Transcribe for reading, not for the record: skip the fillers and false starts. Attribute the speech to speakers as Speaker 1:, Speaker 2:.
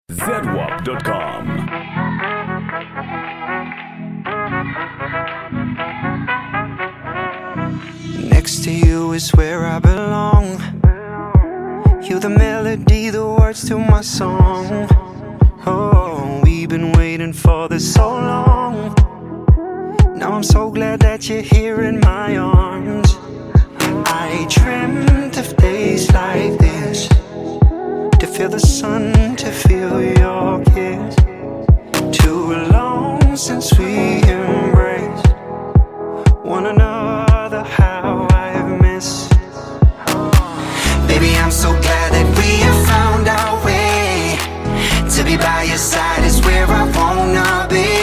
Speaker 1: zedwap.com.
Speaker 2: Next to you is where I belong. You the melody, the words to my song. Oh, we've been waiting for this so long. Now I'm so glad that you're here in my arms. I dreamt of days like this, to feel the sun, to feel your kiss. Too long since we embraced one another, how I've missed. Baby, I'm so glad that we have found our way. To be by your side is where I wanna be.